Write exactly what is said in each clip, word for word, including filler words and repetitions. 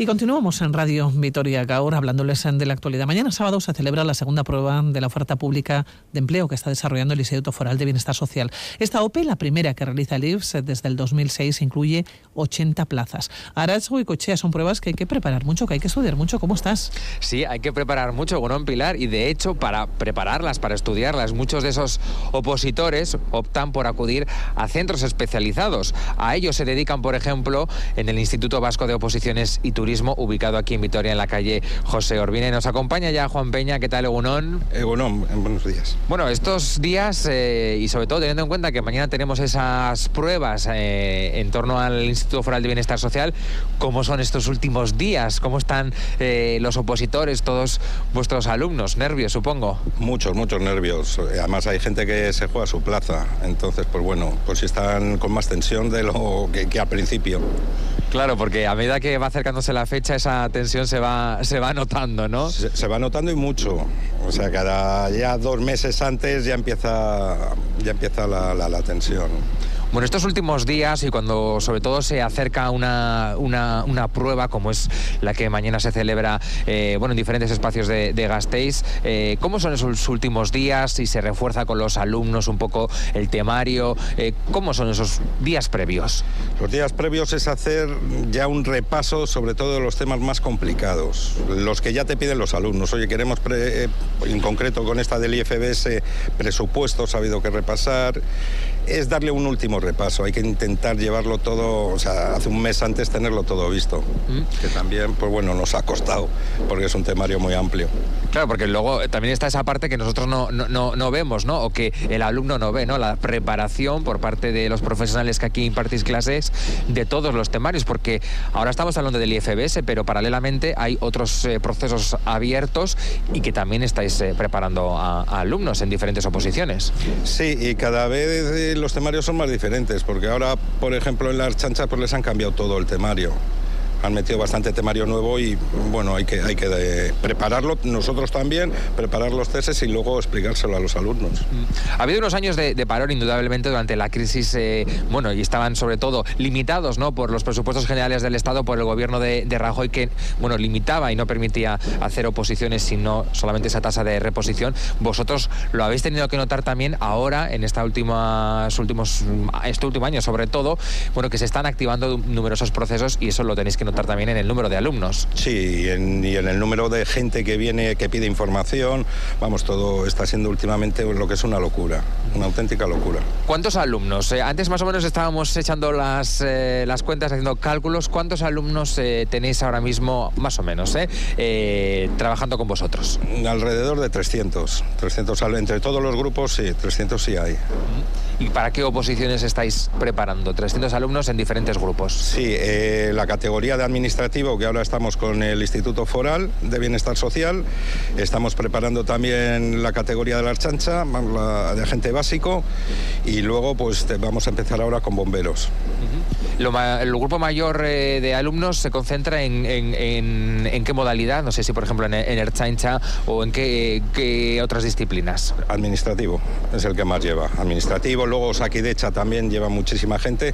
Y continuamos en Radio Vitoria Gaur hablándoles de la actualidad. Mañana sábado se celebra la segunda prueba de la oferta pública de empleo que está desarrollando el Instituto Foral de Bienestar Social. Esta O P E, la primera que realiza el I F S desde el dos mil seis, incluye ochenta plazas. Arachgo y Cochea son pruebas que hay que preparar mucho, que hay que estudiar mucho. ¿Cómo estás? Sí, hay que preparar mucho, bueno, Pilar, y de hecho para prepararlas, para estudiarlas, muchos de esos opositores optan por acudir a centros especializados. A ellos se dedican, por ejemplo, en el Instituto Vasco de Oposiciones y Turismo, ubicado aquí en Vitoria, en la calle José Orbina. Nos acompaña ya Juan Peña. ¿Qué tal, Egunon? Egunon, buenos días. Bueno, estos días, eh, y sobre todo teniendo en cuenta que mañana tenemos esas pruebas eh, en torno al Instituto Foral de Bienestar Social, ¿cómo son estos últimos días? ¿Cómo están eh, los opositores, todos vuestros alumnos? ¿Nervios, supongo? Muchos, muchos nervios. Además hay gente que se juega su plaza. Entonces, pues bueno, pues si están con más tensión de lo que, que al principio. Claro, porque a medida que va acercándose la fecha, esa tensión se va, se va notando, ¿no? Se, se va notando y mucho. O sea, cada ya dos meses antes ya empieza, ya empieza la, la, la tensión. Bueno, estos últimos días y cuando sobre todo se acerca una, una, una prueba como es la que mañana se celebra eh, bueno, en diferentes espacios de, de Gasteiz, eh, ¿cómo son esos últimos días? Si se refuerza con los alumnos un poco el temario, eh, ¿cómo son esos días previos? Los días previos es hacer ya un repaso sobre todo de los temas más complicados, los que ya te piden los alumnos. Oye, queremos pre, en concreto con esta del I F B S presupuestos, ha habido que repasar, es darle un último repaso, hay que intentar llevarlo todo, o sea, hace un mes antes tenerlo todo visto, ¿Mm? que también, pues bueno, nos ha costado, porque es un temario muy amplio. Claro, porque luego también está esa parte que nosotros no, no, no vemos, ¿no? O que el alumno no ve, ¿no? La preparación por parte de los profesionales que aquí impartís clases de todos los temarios, porque ahora estamos hablando del I F B S, pero paralelamente hay otros eh, procesos abiertos y que también estáis eh, preparando a, a alumnos en diferentes oposiciones. Sí, y cada vez eh, los temarios son más diferentes, porque ahora, por ejemplo, en la Archancha pues les han cambiado todo el temario. Han metido bastante temario nuevo y, bueno, hay que, hay que de, prepararlo, nosotros también, preparar los tesis y luego explicárselo a los alumnos. Ha habido unos años de, de parón, indudablemente, durante la crisis, eh, bueno, y estaban sobre todo limitados, ¿no?, por los presupuestos generales del Estado, por el gobierno de, de Rajoy, que, bueno, limitaba y no permitía hacer oposiciones, sino solamente esa tasa de reposición. Vosotros lo habéis tenido que notar también ahora, en esta última, últimos, este último año, sobre todo, bueno, que se están activando numerosos procesos y eso lo tenéis que notar también en el número de alumnos. Sí, en, y en el número de gente que viene, que pide información. Vamos, todo está siendo últimamente lo que es una locura, una auténtica locura. ¿Cuántos alumnos? Eh, antes más o menos estábamos echando las, eh, las cuentas, haciendo cálculos. ¿Cuántos alumnos eh, tenéis ahora mismo, más o menos, eh, eh, trabajando con vosotros? Alrededor de trescientos. trescientos entre todos los grupos, sí, trescientos sí hay. ¿Y para qué oposiciones estáis preparando? trescientos alumnos en diferentes grupos. Sí, eh, la categoría de administrativo, que ahora estamos con el Instituto Foral de Bienestar Social. Estamos preparando también la categoría de la Archancha, la de agente básico, y luego pues te, vamos a empezar ahora con bomberos. Uh-huh. Lo, el grupo mayor eh, de alumnos se concentra en, en, en, en qué modalidad, no sé si por ejemplo en, en Ertzaintza o en qué, qué otras disciplinas. Administrativo es el que más lleva, administrativo, luego Osakidecha también lleva muchísima gente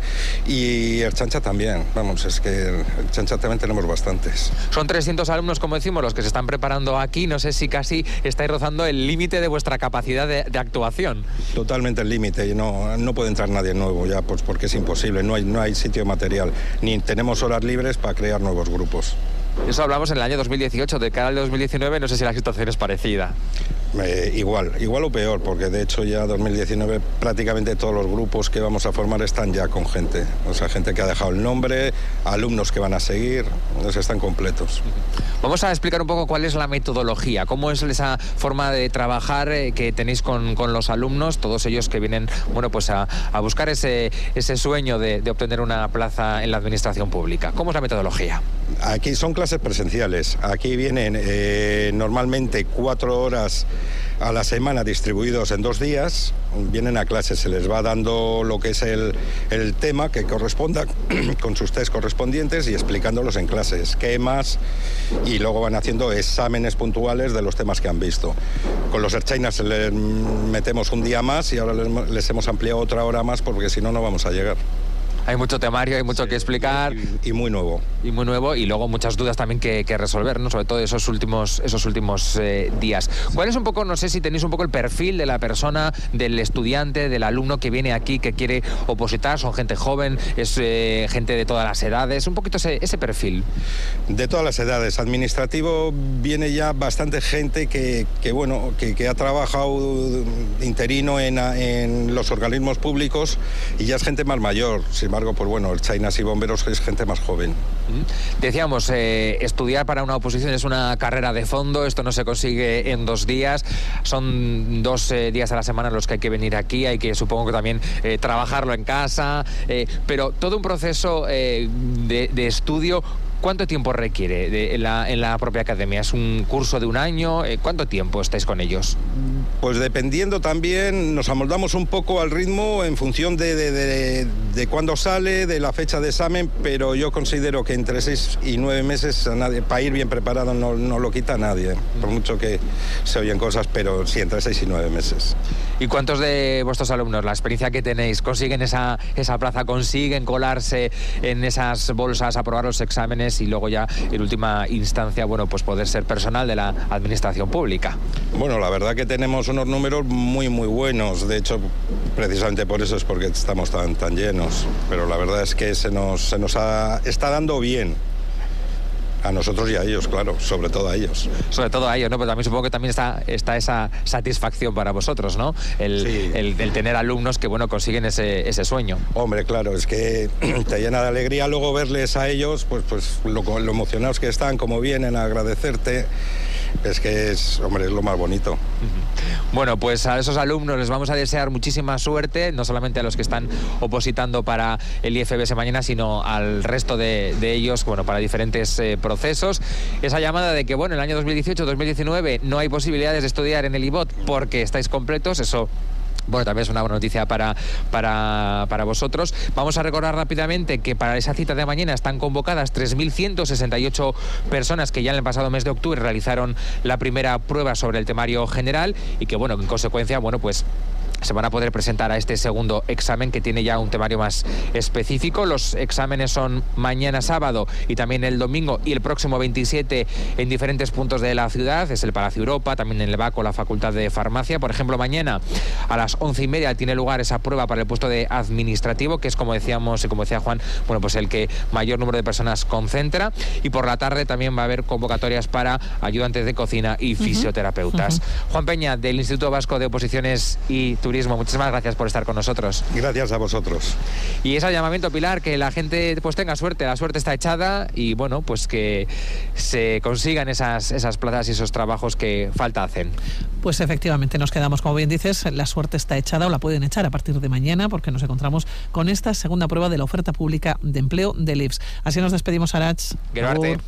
y Ertzaintza también, vamos, es que Ertzaintza también tenemos bastantes. Son trescientos alumnos, como decimos, los que se están preparando aquí, no sé si casi estáis rozando el límite de vuestra capacidad de, de actuación. Totalmente el límite, no, no puede entrar nadie nuevo ya, pues porque es imposible, no hay, no hay sitio material, ni tenemos horas libres para crear nuevos grupos. Eso hablamos en el año dos mil dieciocho, de cara al dos mil diecinueve no sé si la situación es parecida. Eh, igual, igual o peor, porque de hecho ya dos mil diecinueve prácticamente todos los grupos que vamos a formar están ya con gente, o sea, gente que ha dejado el nombre, alumnos que van a seguir, pues están completos. Vamos a explicar un poco cuál es la metodología, cómo es esa forma de trabajar eh, que tenéis con, con los alumnos, todos ellos que vienen, bueno, pues a, a buscar ese, ese sueño de, de obtener una plaza en la administración pública. ¿Cómo es la metodología? Aquí son clases presenciales, aquí vienen eh, normalmente cuatro horas a la semana distribuidos en dos días, vienen a clases, se les va dando lo que es el, el tema que corresponda con sus test correspondientes y explicándolos en clases, esquemas, y luego van haciendo exámenes puntuales de los temas que han visto. Con los Ertzainas les metemos un día más y ahora les, les hemos ampliado otra hora más porque si no, no vamos a llegar. Hay mucho temario, hay mucho sí, que explicar. Y, y muy nuevo. Y muy nuevo, y luego muchas dudas también que, que resolver, ¿no? Sobre todo esos últimos, esos últimos eh, días. ¿Cuál es un poco, no sé si tenéis un poco el perfil de la persona, del estudiante, del alumno que viene aquí, que quiere opositar? ¿Son gente joven? ¿Es eh, gente de todas las edades? Un poquito ese, ese perfil. De todas las edades. Administrativo viene ya bastante gente que, que bueno, que, que ha trabajado interino en, en los organismos públicos y ya es gente más mayor. Sin embargo, pues bueno, el Chainas y bomberos es gente más joven. Decíamos, eh, estudiar para una oposición es una carrera de fondo, esto no se consigue en dos días, son dos eh, días a la semana los que hay que venir aquí, hay que supongo que también eh, trabajarlo en casa, eh, pero todo un proceso eh, de, de estudio. ¿Cuánto tiempo requiere de, en, la, en la propia academia? ¿Es un curso de un año? ¿Cuánto tiempo estáis con ellos? Pues dependiendo también, nos amoldamos un poco al ritmo en función de, de, de, de cuándo sale, de la fecha de examen, pero yo considero que entre seis y nueve meses a nadie, para ir bien preparado no, no lo quita nadie, por mucho que se oyen cosas, pero sí, entre seis y nueve meses. ¿Y cuántos de vuestros alumnos, la experiencia que tenéis, consiguen esa, esa plaza, consiguen colarse en esas bolsas, aprobar los exámenes y luego ya en última instancia, bueno, pues poder ser personal de la administración pública? Bueno, la verdad que tenemos unos números muy muy buenos, de hecho precisamente por eso es porque estamos tan, tan llenos, pero la verdad es que se nos, se nos ha, está dando bien. A nosotros y a ellos, claro, sobre todo a ellos. Sobre todo a ellos, ¿no? Pero también supongo que también está, está esa satisfacción para vosotros, ¿no? El, sí. el, el tener alumnos que, bueno, consiguen ese, ese sueño. Hombre, claro, es que te llena de alegría luego verles a ellos, pues, pues lo, lo emocionados que están, como vienen a agradecerte. Es que es, hombre, es lo más bonito. Uh-huh. Bueno, pues a esos alumnos les vamos a desear muchísima suerte, no solamente a los que están opositando para el I F B S mañana, sino al resto de, de ellos, bueno, para diferentes eh, procesos. Esa llamada de que, bueno, el año dos mil dieciocho dos mil diecinueve no hay posibilidades de estudiar en el I B O T porque estáis completos, eso... Bueno, también es una buena noticia para, para, para vosotros. Vamos a recordar rápidamente que para esa cita de mañana están convocadas tres mil ciento sesenta y ocho personas que ya en el pasado mes de octubre realizaron la primera prueba sobre el temario general y que, bueno, en consecuencia, bueno, pues... se van a poder presentar a este segundo examen que tiene ya un temario más específico. Los exámenes son mañana sábado y también el domingo y el próximo veintisiete en diferentes puntos de la ciudad. Es el Palacio Europa, también en el Baco, la Facultad de Farmacia. Por ejemplo, mañana a las once y media tiene lugar esa prueba para el puesto de administrativo, que es, como decíamos y como decía Juan, bueno, pues el que mayor número de personas concentra. Y por la tarde también va a haber convocatorias para ayudantes de cocina y fisioterapeutas. Uh-huh. Juan Peña, del Instituto Vasco de Oposiciones y Turismo, muchísimas gracias por estar con nosotros. Gracias a vosotros. Y ese llamamiento, Pilar, que la gente pues tenga suerte, la suerte está echada y bueno, pues que se consigan esas, esas plazas y esos trabajos que falta hacen. Pues efectivamente nos quedamos, como bien dices, la suerte está echada o la pueden echar a partir de mañana porque nos encontramos con esta segunda prueba de la oferta pública de empleo del I F S. Así nos despedimos, Arach. Gero arte.